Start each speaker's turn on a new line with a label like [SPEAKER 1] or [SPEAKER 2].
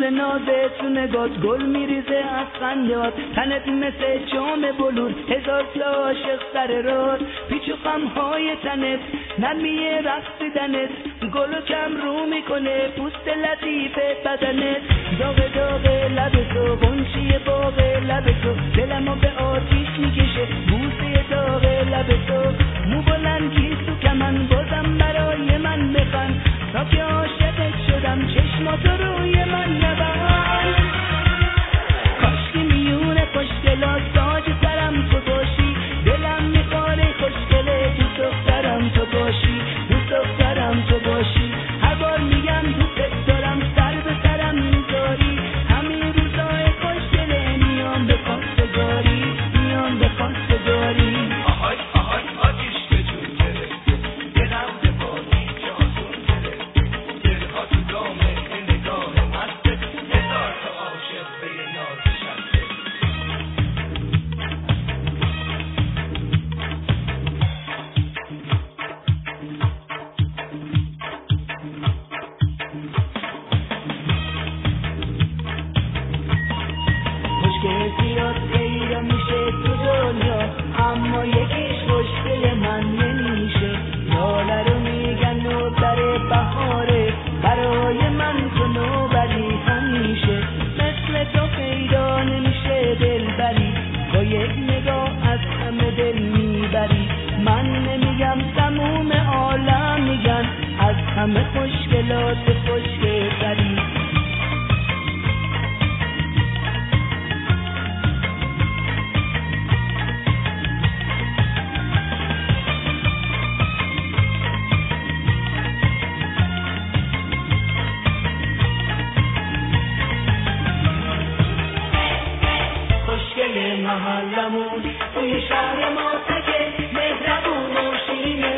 [SPEAKER 1] نازه تو نگات گل میریزه از خندهات، تنت مثل جام بلور هزار تا عاشق سر راد، پیچ و خمهای تنت نرمی رقصیدنت، گل و کم رو میکنه پوست لطیف بدنت، داغ داغ لب تو غنچه باغ لب تو، دلمو به آتیش میکشه بوسه داغ لب تو، مو بلندی تو کمن بازم برای من بخند، تا که عاشقت شدم چشماتو روی من نبند، کاشکی میونه خوشگلات تاج سرم تو باشی، دلم میخواره خوشگله دوست دخترم تو باشی، دوست دخترم تو باشی، هر بار میگم دوست دارم سر به سرم میذاری، همین روزای خوشگله میام به خواستگاری، میام به خواستگاری.
[SPEAKER 2] آهای آهای آتیش به جون گرفته، دلم به بادی جاسون گرفته، دلها تو دامه نگاه مسته، هزار تا عاشق به یه ناز شسته.
[SPEAKER 1] خوشگل زیاد پیدا میشه تو دنیا، اما یکیش خوشگل من نمیشه، لاله رو میگن نوبر بهاره، برای من تو نوبری همیشه، مثل تو پیدا نمیشه دلبری، با یک نگاه از همه دل میبری، من نمیگم تموم عالم میگن از همه خوشگلات خوشگلتری. محلمون توی شهر ما تکه، مهربون و شیرینه،